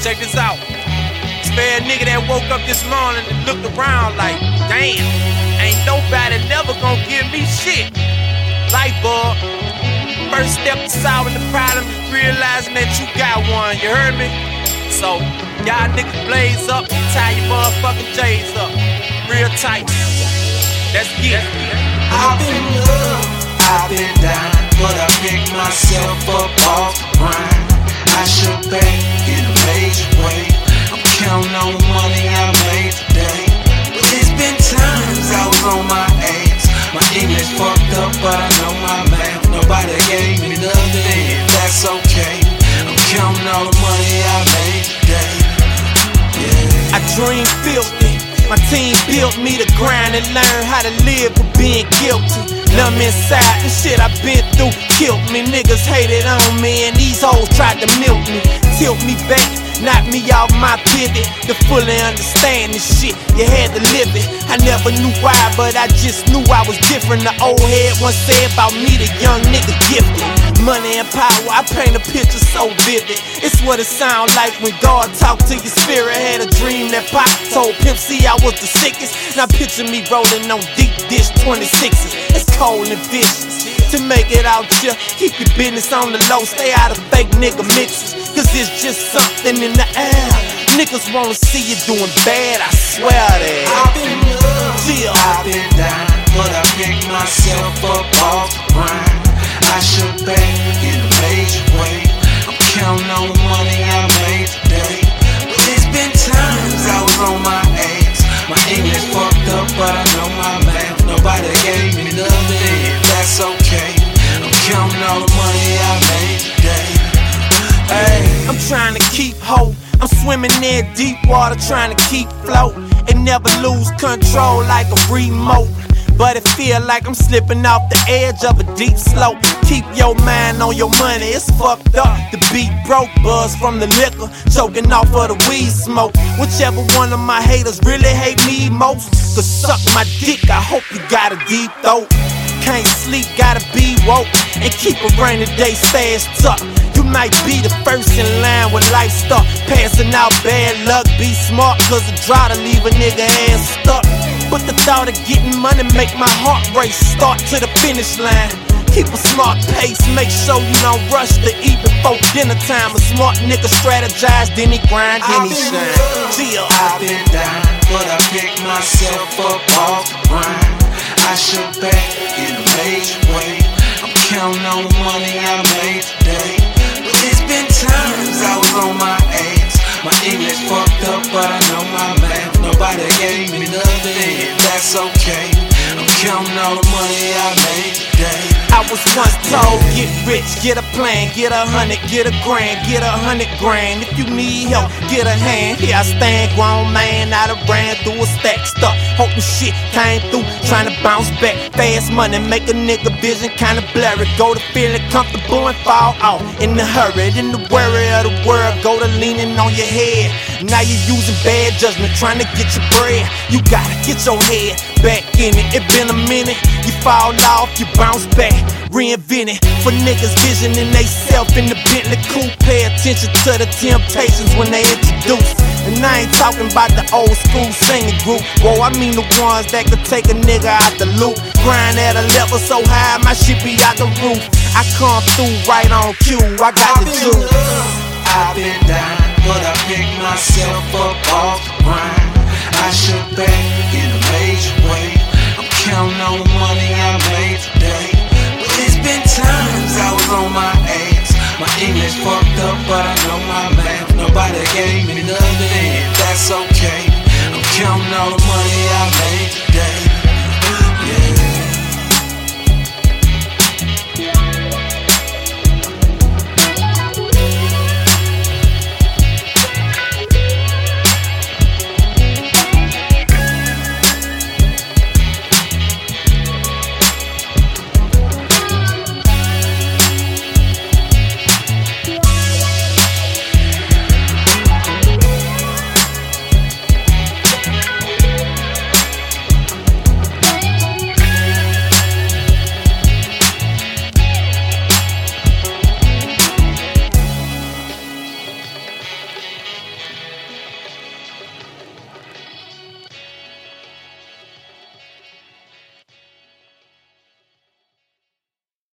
Check this out. Spare a nigga that woke up this morning and looked around like, damn, ain't nobody never gonna give me shit. Light bulb. First step to solving the problem is realizing that you got one, you heard me? So, y'all niggas blaze up, tie your motherfucking J's up. Real tight. Let's get it. I've been up, I've been down, but I picked myself up off the grind. I shook back in a major way. I'm counting on the money I made today. But there's been times I was on my ass. My English fucked up, but I know my math. Nobody gave me nothing, that's okay. I'm counting all the money I made today. Yeah. I dream filthy. My team built me to grind and learn how to live with being guilty. Numb inside, the shit I've been through killed me. Niggas hated on me and these hoes tried to milk me. Tilt me back, knock me off my pivot. To fully understand this shit, you had to live it. I never knew why, but I just knew I was different. The old head once said about me, the young nigga gifted. Money and power, I paint a picture so vivid. It's what it sound like when God talked to your spirit. Had a dream that Pop told Pimp C I was the sickest. Now picture me rolling on deep dish 26s. It's cold and vicious. To make it out here, keep your business on the low. Stay out of fake nigga mixes, cause it's just something in the air. Niggas wanna see you doing bad, I swear that. I've been up, I've been down, but I picked myself up off the grind. I shook back in a major way. I'm counting on the money I made today. But there's been times I was on my ass. My English fucked up, but I know my math. Nobody gave me nothing, that's okay. I'm counting all the money I made today. Hey, I'm trying to keep hope. I'm swimming in deep water, trying to keep float and never lose control like a remote. But it feel like I'm slipping off the edge of a deep slope. Keep your mind on your money, it's fucked up. The beat broke, buzz from the liquor, choking off of the weed smoke. Whichever one of my haters really hate me most, could suck my dick, I hope you got a deep throat. Can't sleep, gotta be woke, and keep a rainy day stashed up. You might be the first in line when life stuck. Passing out bad luck, be smart, cause the drought to leave a nigga ass stuck. But the thought of getting money make my heart race. Start to the finish line, keep a smart pace. Make sure you don't rush to eat before dinner time. A smart nigga strategize, then he grind, then he shine. I've been down, but I picked myself up off the grind. I shook back in a major way. I'm counting on the money I made today. But there's been times I was on my ass. My English fucked up, but I know my math. Nobody gave me nothing, that's okay. I'm counting all the money I made today. I was once told, get rich, get a plan, get 100, get a grand, get 100 grand. If you need help, get a hand. Here I stand, grown man, I done ran through a stack stuff. Hoping shit came through, trying to bounce back. Fast money, make a nigga vision kinda blurry. Go to feeling comfortable and fall out in the hurry. In the worry of the world, go to leaning on your head. Now you using bad judgment, trying to get your bread. You gotta get your head back in it. It been a minute, you fall off, you bounce back, reinvent it. For niggas visioning they self in the Bentley coupe, pay attention to the Temptations when they introduce. And I ain't talking about the old school singing group. Whoa, I mean the ones that could take a nigga out the loop. Grind at a level so high, my shit be out the roof. I come through right on cue, I got the juice. I've been down, but I picked myself up off the grind. I shook back in a major way. I'm counting on the money I made today. But there's been times I was on my ass. My English fucked up, but I know my math. Nobody gave me nothing, that's okay. I'm counting all the money I made today.